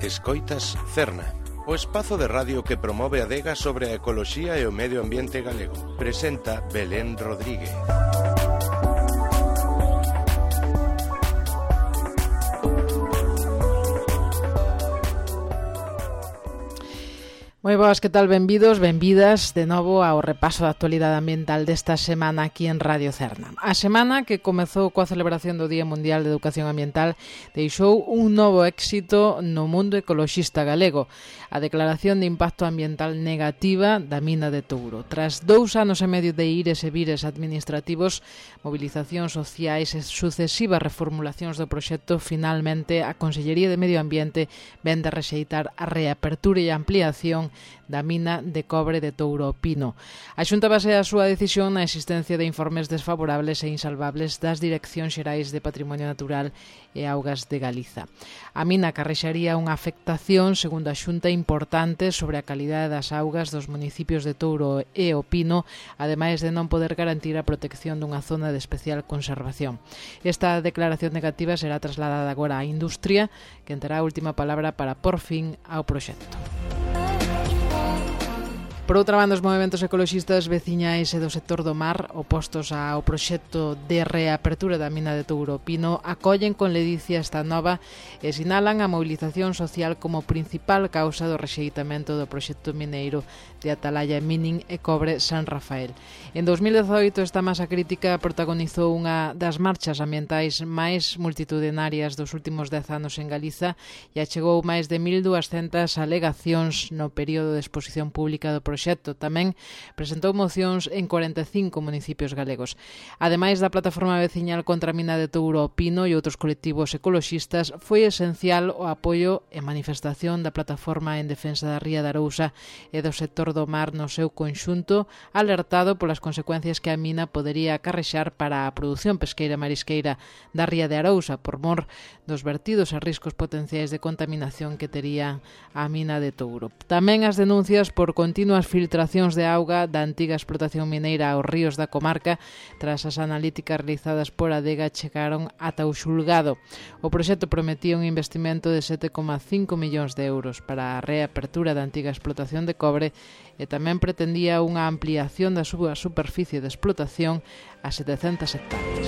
Escoitas Cerna, o espazo de radio que promove a adega sobre a ecoloxía e o medio ambiente galego. Presenta Belén Rodríguez. Moi boas, que tal? Benvidos, benvidas de novo ao repaso da actualidade ambiental desta semana aquí en Radio Cerna. A semana que comezou coa celebración do Día Mundial de Educación Ambiental deixou un novo éxito no mundo ecoloxista galego, a declaración de impacto ambiental negativa da mina de Touro. Tras 2 anos e medio de ires e vires administrativos, movilizacións sociais e sucesivas reformulacións do proxecto, finalmente a Consellería de Medio Ambiente ven de rexeitar a reapertura e ampliación da mina de cobre de Touro Pino. A Xunta basea a súa decisión na existencia de informes desfavorables e insalvables das Direccións Xerais de Patrimonio Natural e Augas de Galiza. A mina carrexaría unha afectación, segundo a Xunta, importante sobre a calidade das augas dos municipios de Touro e o Pino, ademais de non poder garantir a protección dunha zona de especial conservación. Esta declaración negativa será trasladada agora á industria, que terá a última palabra para por fin ao proxecto. Por outra banda, os movementos ecoloxistas veciñais e do sector do mar, opostos ao proxecto de reapertura da mina de Touro Pino, acollen con ledicia esta nova e sinalan a mobilización social como principal causa do rexeitamento do proxecto mineiro de Atalaya Mining e Cobre San Rafael. En 2018, esta masa crítica protagonizou unha das marchas ambientais máis multitudinarias dos últimos 10 anos en Galiza e achegou máis de 1.200 alegacións no período de exposición pública do proxecto. Tamén presentou mocións en 45 municipios galegos. Ademais da plataforma veciñal contra a mina de Touro Pino e outros colectivos ecoloxistas, foi esencial o apoio e manifestación da plataforma en defensa da ría de Arousa e do sector do mar no seu conxunto, alertado polas consecuencias que a mina podería acarrexar para a produción pesqueira marisqueira da ría de Arousa, por mor dos vertidos e riscos potenciais de contaminación que tería a mina de Touro. Tamén as denuncias por continuas filtracións de auga da antiga explotación mineira aos ríos da comarca, tras as analíticas realizadas por Adega, chegaron ata o xulgado. O proxecto prometía un investimento de 7,5 millóns de euros para a reapertura da antiga explotación de cobre e tamén pretendía unha ampliación da súa superficie de explotación a 700 hectáreas.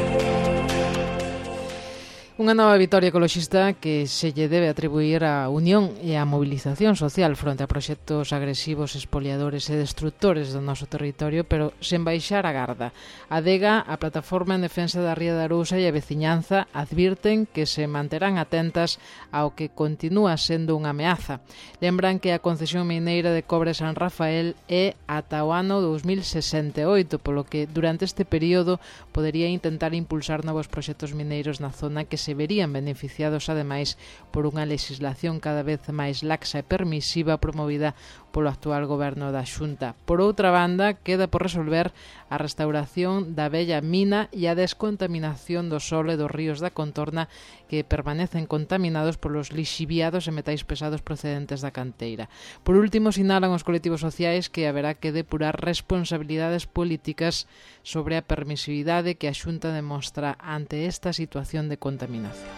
Unha nova vitoria ecoloxista que se lle debe atribuir á unión e á mobilización social fronte a proxectos agresivos, expoliadores e destrutores do noso territorio, pero sen baixar a garda. A Adega, a plataforma en defensa da ría de Arousa e a veciñanza advirten que se manterán atentas ao que continúa sendo unha ameaza. Lembran que a concesión mineira de Cobre San Rafael é ata o ano 2068, polo que durante este período podería intentar impulsar novos proxectos mineiros na zona que se verían beneficiados ademais por unha legislación cada vez máis laxa e permisiva promovida polo actual goberno da Xunta. Por outra banda, queda por resolver a restauración da vella mina e a descontaminación do solo e dos ríos da contorna que permanecen contaminados polos lixiviados e metais pesados procedentes da canteira. Por último, sinalan os colectivos sociais que haberá que depurar responsabilidades políticas sobre a permisividade que a Xunta demostra ante esta situación de contaminación.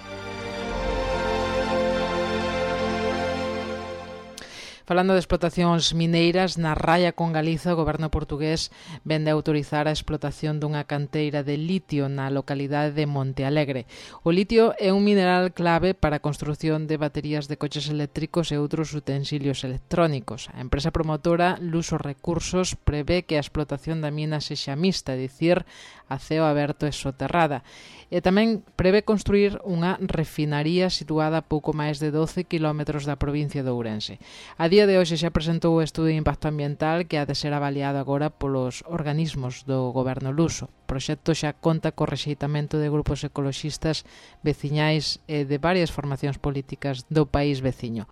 Falando de explotacións mineiras, na raya con Galiza, o goberno portugués vende a autorizar a explotación dunha canteira de litio na localidade de Monte Alegre. O litio é un mineral clave para a construción de baterías de coches eléctricos e outros utensilios electrónicos. A empresa promotora Luso Recursos prevé que a explotación da mina sexa mixta, é dicir, a ceo aberto e soterrada. E tamén prevé construir unha refinaría situada a pouco máis de 12 km da provincia de Ourense. A día de hoxe xa presentou o estudo de impacto ambiental que ha de ser avaliado agora polos organismos do goberno luso. O proxecto xa conta co rexeitamento de grupos ecoloxistas veciñais e de varias formacións políticas do país veciño.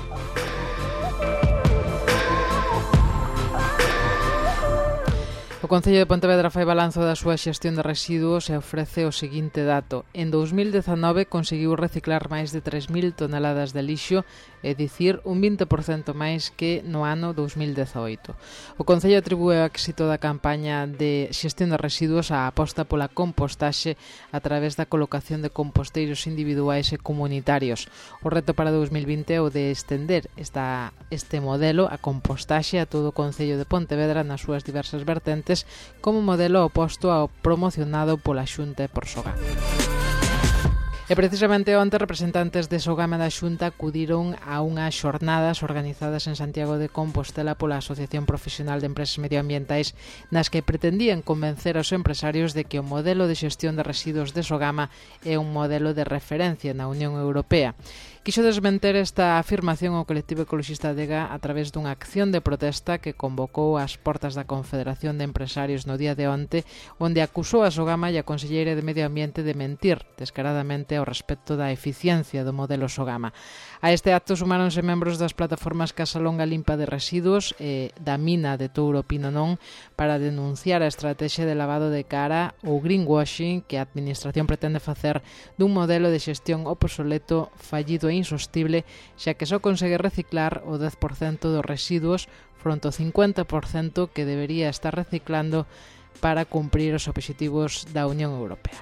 O Concello de Pontevedra fai balanzo da súa xestión de residuos e ofrece o seguinte dato. En 2019 conseguiu reciclar máis de 3.000 toneladas de lixo, é dicir, un 20% máis que no ano 2018. O Concello atribúe o éxito da campaña de xestión de residuos á aposta pola compostaxe a través da colocación de composteiros individuais e comunitarios. O reto para 2020 é o de estender este modelo a compostaxe a todo o Concello de Pontevedra nas súas diversas vertentes como modelo oposto ao promocionado pola Xunta e por Sogama. E precisamente onte representantes de Sogama da Xunta acudiron a unhas xornadas organizadas en Santiago de Compostela pola Asociación Profesional de Empresas Medioambientais nas que pretendían convencer aos empresarios de que o modelo de xestión de residuos de Sogama é un modelo de referencia na Unión Europea. Quixo desmenter esta afirmación o colectivo ecologista Adega a través dunha acción de protesta que convocou ás portas da Confederación de Empresarios no día de onte, onde acusou a Sogama e a Conselleira de Medio Ambiente de mentir descaradamente ao respecto da eficiencia do modelo Sogama. A este acto sumáronse membros das plataformas Casa Longa Limpa de Residuos e da mina de Touro Pinonón para denunciar a estrategia de lavado de cara ou greenwashing que a Administración pretende facer dun modelo de xestión obsoleto, fallido e insostible, xa que só consegue reciclar o 10% dos residuos fronte ao 50% que debería estar reciclando para cumprir os obxectivos da Unión Europea.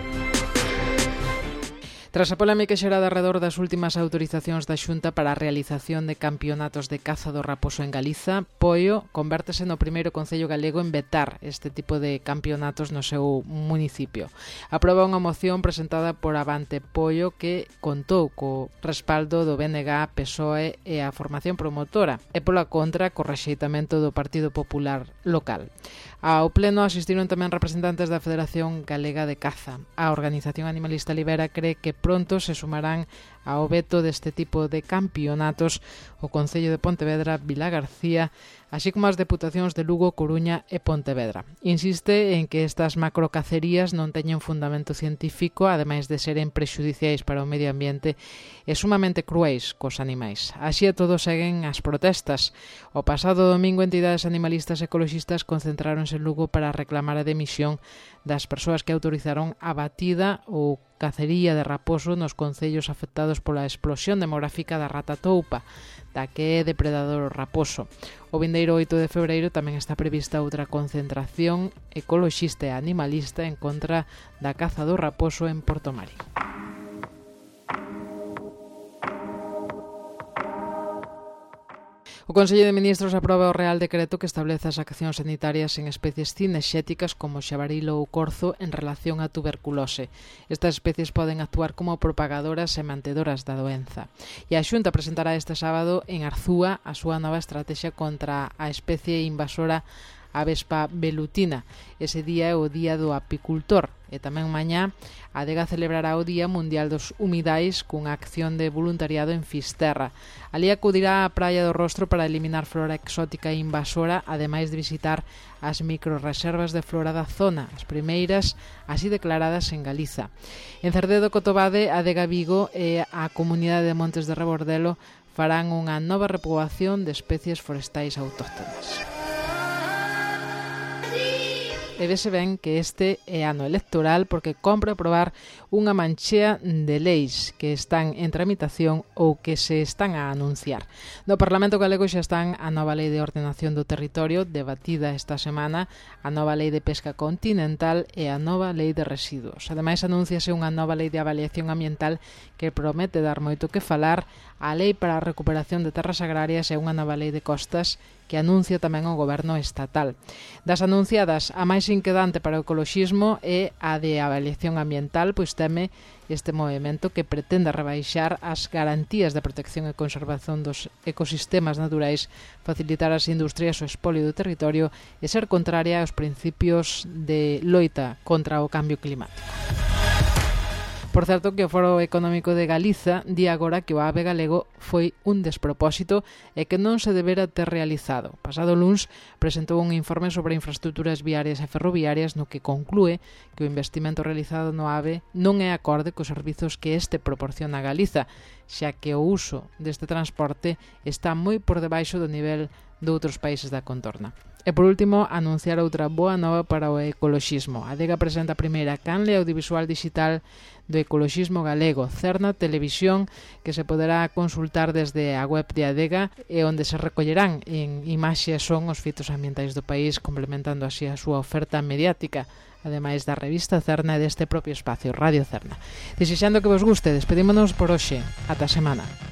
Tras a polémica xerada alrededor das últimas autorizacións da Xunta para a realización de campeonatos de caza do raposo en Galiza, Poio convértese no primeiro concello galego en vetar este tipo de campeonatos no seu municipio. Aproba unha moción presentada por Avante Poio que contou co respaldo do BNG, PSOE e a formación promotora e pola contra co rexeitamento do Partido Popular local. Ao pleno asistiron tamén representantes da Federación Galega de Caza. A Organización Animalista Libera cree que pronto se sumarán ao veto deste tipo de campeonatos o Concello de Pontevedra, Vilagarcía, así como as deputacións de Lugo, Coruña e Pontevedra. Insiste en que estas macrocacerías non teñen fundamento científico, ademais de seren prexudiciais para o medio ambiente e sumamente cruéis cos animais. Así e todo seguen as protestas. O pasado domingo, entidades animalistas e ecologistas concentráronse en Lugo para reclamar a demisión das persoas que autorizaron a batida ou cacería de raposo nos concellos afectados pola explosión demográfica da rata toupa, da que é depredador o raposo. O vindeiro 8 de febreiro tamén está prevista outra concentración ecoloxista e animalista en contra da caza do raposo en Portomarín. O Consello de Ministros aproba o Real Decreto que establece as accións sanitarias en especies cinexéticas como o xabaril ou o corzo en relación á tuberculose. Estas especies poden actuar como propagadoras e mantedoras da doenza. E a Xunta presentará este sábado en Arzúa a súa nova estrategia contra a especie invasora Avespa velutina. Ese día é o Día do Apicultor e tamén mañá a Adega celebrará o Día Mundial dos Humidais cunha acción de voluntariado en Fisterra. Ali acudirá á Praia do Rostro para eliminar flora exótica e invasora, ademais de visitar as microreservas de flora da zona, as primeiras así declaradas en Galiza. En Cerdedo Cotobade, a Adega Vigo e a Comunidade de Montes de Rebordelo farán unha nova repoboación de especies forestais autóctonas. E vese ben que este é ano electoral porque compre aprobar unha manchea de leis que están en tramitación ou que se están a anunciar. No Parlamento Galego xa están a nova lei de ordenación do territorio debatida esta semana, a nova lei de pesca continental e a nova lei de residuos. Ademais, anúnciase unha nova lei de avaliación ambiental que promete dar moito que falar, a lei para a recuperación de terras agrarias e unha nova lei de costas que anuncia tamén o goberno estatal. Das anunciadas, a máis inquedante para o ecoloxismo é a de avaliación ambiental, pois teme este movimento que pretende rebaixar as garantías de protección e conservación dos ecosistemas naturais, facilitar as industrias o espolio do territorio e ser contraria aos principios de loita contra o cambio climático. Por certo, que o Foro Económico de Galiza di agora que o AVE galego foi un despropósito e que non se debera ter realizado. Pasado luns presentou un informe sobre infraestructuras viarias e ferroviarias no que conclúe que o investimento realizado no AVE non é acorde cos servizos que este proporciona a Galiza, xa que o uso deste transporte está moi por debaixo do nivel de outros países da contorna. E por último, anunciar outra boa nova para o ecoloxismo. A Adega presenta a primeira canle audiovisual digital do ecoloxismo galego, Cerna Televisión, que se poderá consultar desde a web de Adega e onde se recollerán en imaxe e son os fitos ambientais do país, complementando así a súa oferta mediática, ademais da revista Cerna e deste propio espacio, Radio Cerna. Desexando que vos guste, despedímonos por hoxe. Ata a semana.